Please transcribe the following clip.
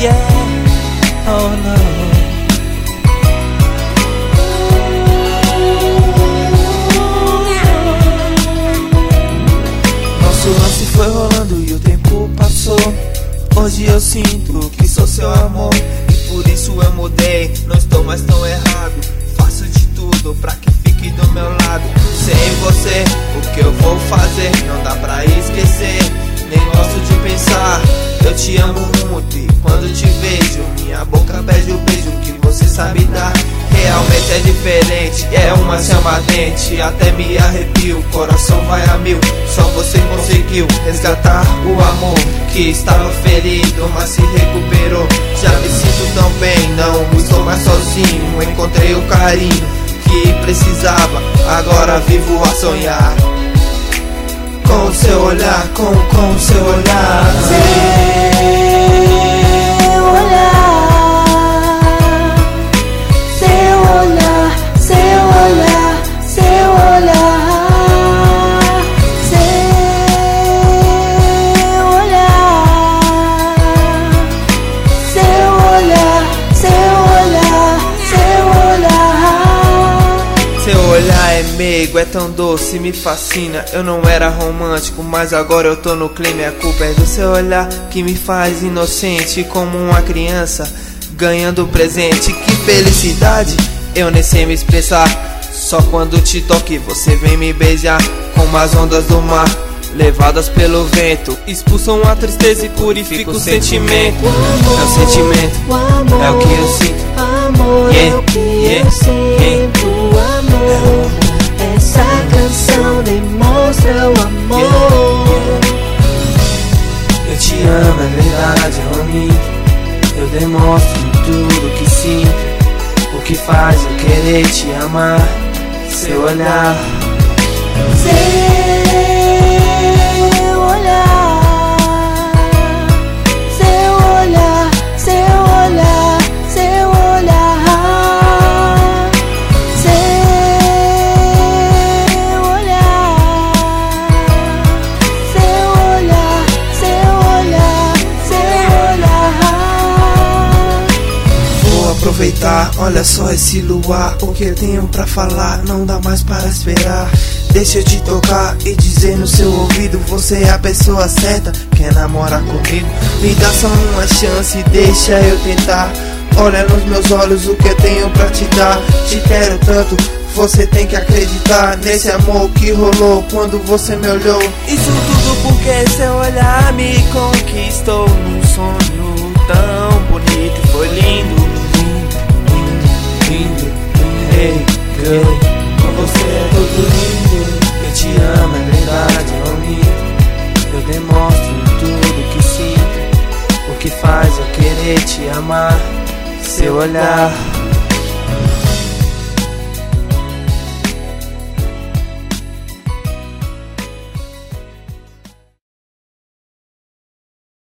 yeah, oh no. Nosso lance foi rolando e o tempo passou. Hoje eu sinto que sou seu amor e por isso eu mudei, não estou mais tão errado. Faço de tudo pra que fique do meu lado. Sem você, o que eu vou fazer? Não dá pra esquecer, nem gosto de pensar. Eu te amo muito e quando te vejo, minha boca pede o beijo que você sabe dar. Realmente é diferente, é uma chama ardente. Até me arrepio, o coração vai a mil. Só você conseguiu resgatar o amor que estava ferido, mas se recuperou. Já me sinto tão bem, não estou mais sozinho. Encontrei o carinho que precisava, agora vivo a sonhar. Com o seu olhar, com o seu olhar. Seu olhar é meigo, é tão doce, me fascina. Eu não era romântico, mas agora eu tô no clima. A culpa é do seu olhar que me faz inocente, como uma criança ganhando presente. Que felicidade, eu nem sei me expressar. Só quando te toque você vem me beijar. Como as ondas do mar, levadas pelo vento, expulsam a tristeza e purifica o sentimento. É o sentimento, é o que eu sinto. Amor, é o que eu sinto. Amor, essa canção demonstra o amor. Eu te amo, é verdade, é bonito. Eu demonstro tudo que sinto. O que faz eu querer te amar. Seu olhar. Aproveitar, olha só esse luar. O que eu tenho pra falar, não dá mais para esperar. Deixa eu te tocar e dizer no seu ouvido: você é a pessoa certa, quer namorar comigo? Me dá só uma chance, deixa eu tentar. Olha nos meus olhos o que eu tenho pra te dar. Te quero tanto, você tem que acreditar nesse amor que rolou quando você me olhou. Isso tudo porque seu olhar me conquistou num sonho tão bonito e foi lindo. Hey girl, com você é tudo lindo. Eu te amo, é verdade, é bonito. Eu demonstro tudo que sinto. O que faz eu querer te amar. Seu olhar.